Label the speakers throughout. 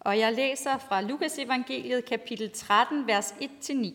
Speaker 1: Og jeg læser fra Lukas evangeliet, kapitel 13, vers 1-9.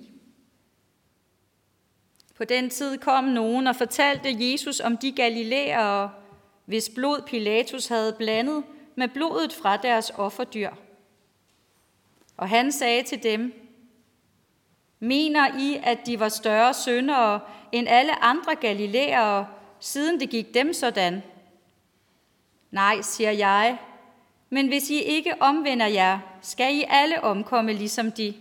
Speaker 1: På den tid kom nogen og fortalte Jesus om de galilæere, hvis blod Pilatus havde blandet med blodet fra deres offerdyr. Og han sagde til dem: Mener I, at de var større syndere end alle andre galilæere, siden det gik dem sådan? Nej, siger jeg, men hvis I ikke omvender jer, skal I alle omkomme ligesom de.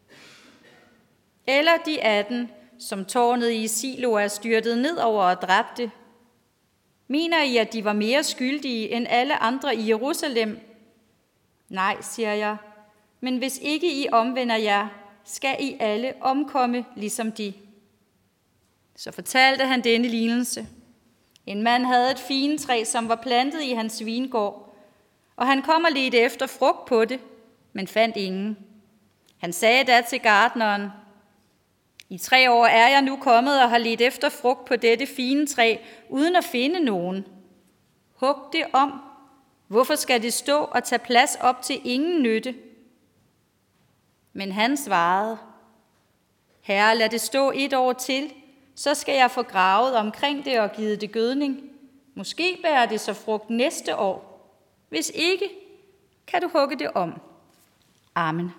Speaker 1: Eller de 18, som tårnet i Siloa styrtede ned over og dræbte. Mener I, at de var mere skyldige end alle andre i Jerusalem? Nej, siger jeg, men hvis ikke I omvender jer, skal I alle omkomme ligesom de. Så fortalte han denne lignelse. En mand havde et figentræ, som var plantet i hans vingård, og han kom og ledte efter frugt på det, men fandt ingen. Han sagde da til gartneren: I 3 år er jeg nu kommet og har ledt efter frugt på dette figentræ, uden at finde nogen. Hug det om. Hvorfor skal det stå og tage plads op til ingen nytte? Men han svarede: Herre, lad det stå 1 år til, så skal jeg få gravet omkring det og givet det gødning. Måske bærer det så frugt næste år. Hvis ikke, kan du hugge det om. Amen.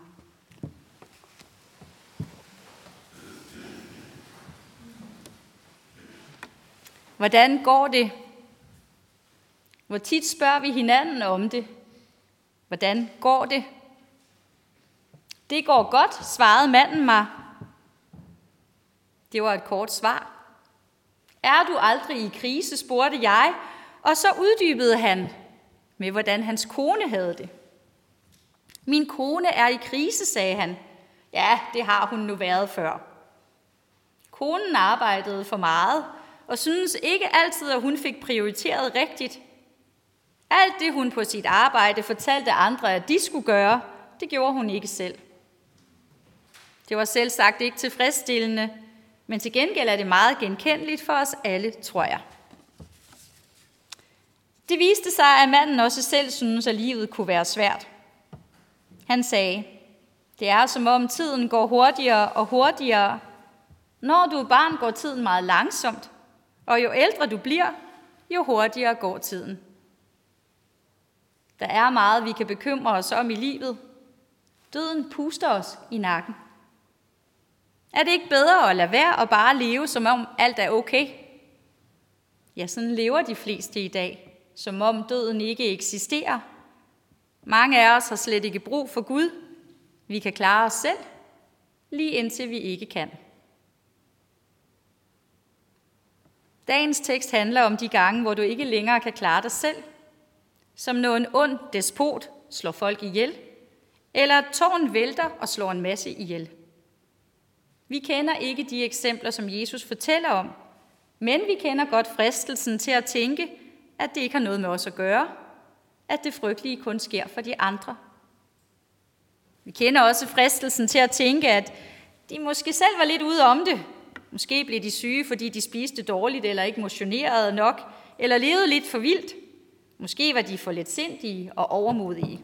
Speaker 1: Hvordan går det? Hvor tit spørger vi hinanden om det? Hvordan går det? Det går godt, svarede manden mig. Det var et kort svar. Er du aldrig i krise, spurgte jeg, og så uddybede han med, hvordan hans kone havde det. Min kone er i krise, sagde han. Ja, det har hun nu været før. Konen arbejdede for meget, og syntes ikke altid, at hun fik prioriteret rigtigt. Alt det, hun på sit arbejde fortalte andre, at de skulle gøre, det gjorde hun ikke selv. Det var selvsagt ikke tilfredsstillende, men til gengæld er det meget genkendeligt for os alle, tror jeg. Det viste sig, at manden også selv syntes, at livet kunne være svært. Han sagde: Det er som om tiden går hurtigere og hurtigere. Når du er barn, går tiden meget langsomt, og jo ældre du bliver, jo hurtigere går tiden. Der er meget, vi kan bekymre os om i livet. Døden puster os i nakken. Er det ikke bedre at lade være og bare leve, som om alt er okay? Ja, sådan lever de fleste i dag, som om døden ikke eksisterer. Mange af os har slet ikke brug for Gud. Vi kan klare os selv, lige indtil vi ikke kan. Dagens tekst handler om de gange, hvor du ikke længere kan klare dig selv. Som når en ond despot slår folk ihjel, eller et tårn vælter og slår en masse ihjel. Vi kender ikke de eksempler, som Jesus fortæller om, men vi kender godt fristelsen til at tænke, at det ikke har noget med os at gøre, at det frygtelige kun sker for de andre. Vi kender også fristelsen til at tænke, at de måske selv var lidt ude om det. Måske blev de syge, fordi de spiste dårligt eller ikke motionerede nok, eller levede lidt for vildt. Måske var de for letsindige og overmodige.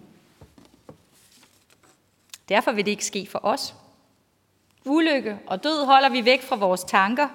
Speaker 1: Derfor vil det ikke ske for os. Ulykke og død holder vi væk fra vores tanker.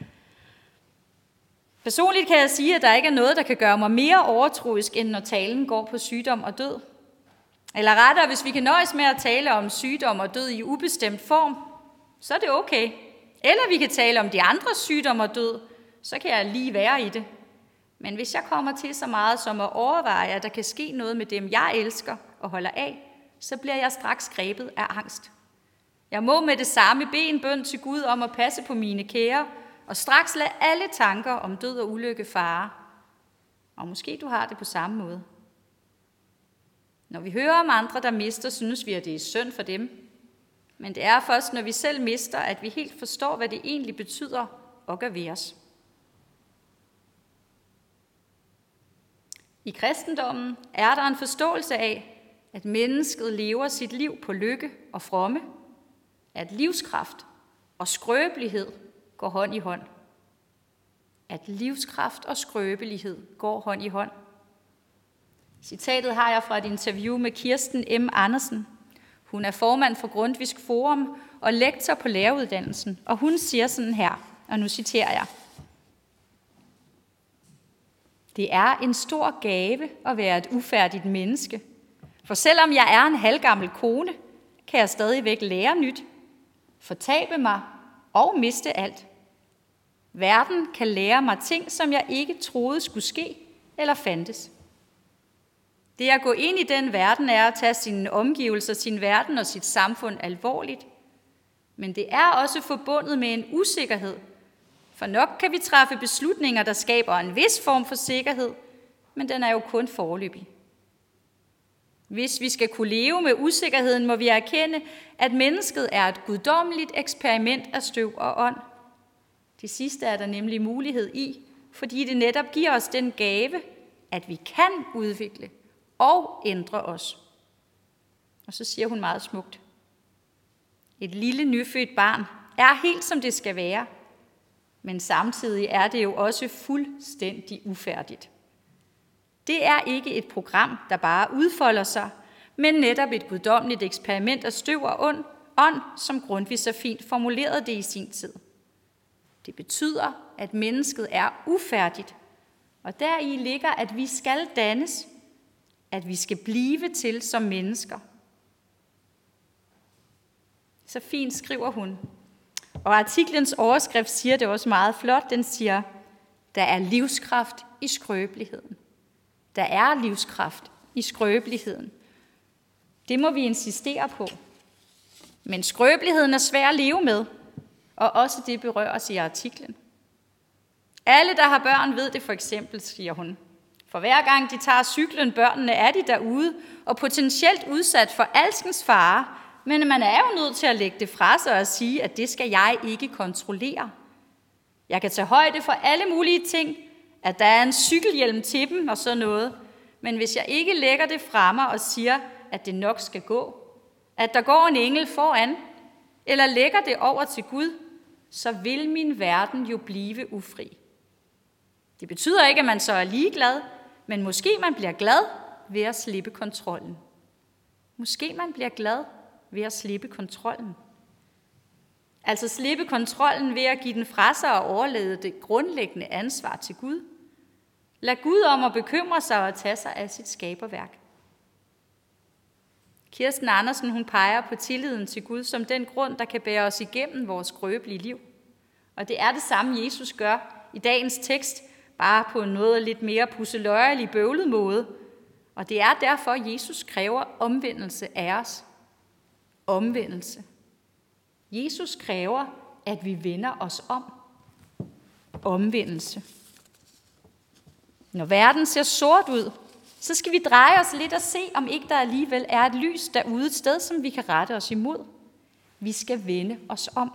Speaker 1: Personligt kan jeg sige, at der ikke er noget, der kan gøre mig mere overtroisk, end når talen går på sygdom og død. Eller rettere, hvis vi kan nøjes med at tale om sygdom og død i ubestemt form, så er det okay. Eller vi kan tale om de andres sygdom og død, så kan jeg lige være i det. Men hvis jeg kommer til så meget som at overveje, at der kan ske noget med dem, jeg elsker og holder af, så bliver jeg straks grebet af angst. Jeg må med det samme bede en bøn til Gud om at passe på mine kære, og straks lade alle tanker om død og ulykke fare. Og måske du har det på samme måde. Når vi hører om andre, der mister, synes vi, at det er synd for dem. Men det er først, når vi selv mister, at vi helt forstår, hvad det egentlig betyder og gør ved os. I kristendommen er der en forståelse af, at mennesket lever sit liv på lykke og fromme, at livskraft og skrøbelighed går hånd i hånd. At livskraft og skrøbelighed går hånd i hånd. Citatet har jeg fra et interview med Kirsten M. Andersen. Hun er formand for Grundtvigs Forum og lektor på læreruddannelsen, og hun siger sådan her, og nu citerer jeg: Det er en stor gave at være et ufærdigt menneske, for selvom jeg er en halvgammel kone, kan jeg stadigvæk lære nyt, fortabe mig og miste alt. Verden kan lære mig ting, som jeg ikke troede skulle ske eller fandtes. Det at gå ind i den verden er at tage sine omgivelser, sin verden og sit samfund alvorligt. Men det er også forbundet med en usikkerhed. For nok kan vi træffe beslutninger, der skaber en vis form for sikkerhed, men den er jo kun foreløbig. Hvis vi skal kunne leve med usikkerheden, må vi erkende, at mennesket er et guddommeligt eksperiment af støv og ånd. Det sidste er der nemlig mulighed i, fordi det netop giver os den gave, at vi kan udvikle og ændre os. Og så siger hun meget smukt: Et lille nyfødt barn er helt som det skal være, men samtidig er det jo også fuldstændig ufærdigt. Det er ikke et program, der bare udfolder sig, men netop et guddommeligt eksperiment af støv og ånd, som Grundtvig så fint formulerede det i sin tid. Det betyder, at mennesket er ufærdigt, og deri ligger, at vi skal dannes, at vi skal blive til som mennesker. Så fint skriver hun. Og artiklens overskrift siger det også meget flot. Den siger, der er livskraft i skrøbeligheden. Der er livskraft i skrøbeligheden. Det må vi insistere på. Men skrøbeligheden er svær at leve med, og også det berøres i artiklen. Alle, der har børn, ved det for eksempel, siger hun. For hver gang de tager cyklen, børnene er de derude og potentielt udsat for alskens fare, men man er jo nødt til at lægge det fra sig og sige, at det skal jeg ikke kontrollere. Jeg kan tage højde for alle mulige ting, at der er en cykelhjelm til dem og sådan noget, men hvis jeg ikke lægger det fremme og siger, at det nok skal gå, at der går en engel foran, eller lægger det over til Gud, så vil min verden jo blive ufri. Det betyder ikke, at man så er ligeglad, men måske man bliver glad ved at slippe kontrollen. Måske man bliver glad ved at slippe kontrollen. Altså slippe kontrollen ved at give den fra sig og overlade det grundlæggende ansvar til Gud. Lad Gud om at bekymre sig og tage sig af sit skaberværk. Kirsten Andersen, hun peger på tilliden til Gud som den grund, der kan bære os igennem vores skrøbelige liv. Og det er det samme, Jesus gør i dagens tekst, bare på en noget lidt mere pusseløjerlig bøvlet måde. Og det er derfor, Jesus kræver omvendelse af os. Omvendelse. Jesus kræver, at vi vender os om. Omvendelse. Når verden ser sort ud, så skal vi dreje os lidt og se, om ikke der alligevel er et lys derude, et sted, som vi kan rette os imod. Vi skal vende os om.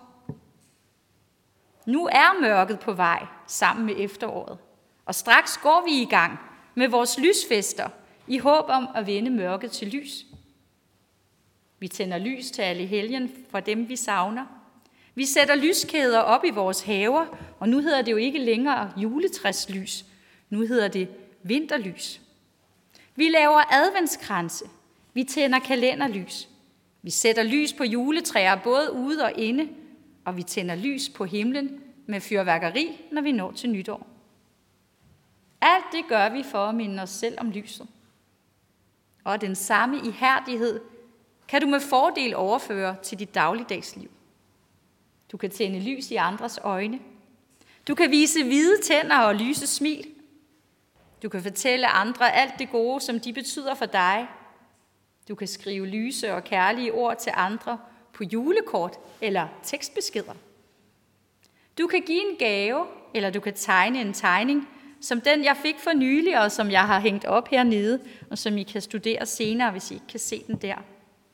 Speaker 1: Nu er mørket på vej sammen med efteråret, og straks går vi i gang med vores lysfester i håb om at vende mørket til lys. Vi tænder lys til alle helgen for dem, vi savner. Vi sætter lyskæder op i vores haver, og nu hedder det jo ikke længere juletræslys. Nu hedder det vinterlys. Vi laver adventskranse. Vi tænder kalenderlys. Vi sætter lys på juletræer både ude og inde, og vi tænder lys på himlen med fyrværkeri, når vi når til nytår. Alt det gør vi for at minde os selv om lyset. Og den samme ihærdighed kan du med fordel overføre til dit dagligdagsliv. Du kan tænde lys i andres øjne. Du kan vise hvide tænder og lyse smil. Du kan fortælle andre alt det gode, som de betyder for dig. Du kan skrive lyse og kærlige ord til andre på julekort eller tekstbeskeder. Du kan give en gave, eller du kan tegne en tegning, som den jeg fik for nylig, og som jeg har hængt op hernede, og som I kan studere senere, hvis I ikke kan se den der.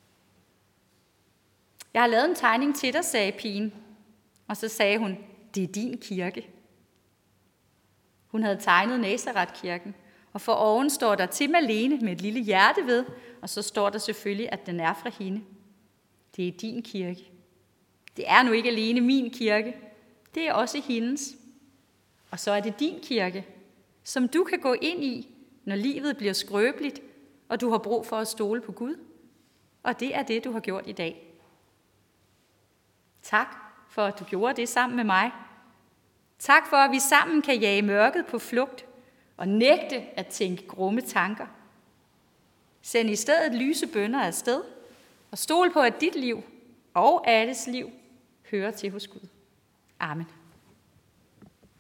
Speaker 1: Jeg har lavet en tegning til dig, sagde pigen, og så sagde hun, det er din kirke. Hun havde tegnet Nazareth-kirken, og for oven står der til Malene med et lille hjerte ved, og så står der selvfølgelig, at den er fra hende. Det er din kirke. Det er nu ikke alene min kirke, det er også hendes. Og så er det din kirke, som du kan gå ind i, når livet bliver skrøbeligt, og du har brug for at stole på Gud. Og det er det, du har gjort i dag. Tak for, at du gjorde det sammen med mig. Tak for, at vi sammen kan jage mørket på flugt og nægte at tænke grumme tanker. Send i stedet lyse bønner afsted og stol på, at dit liv og alles liv hører til hos Gud. Amen.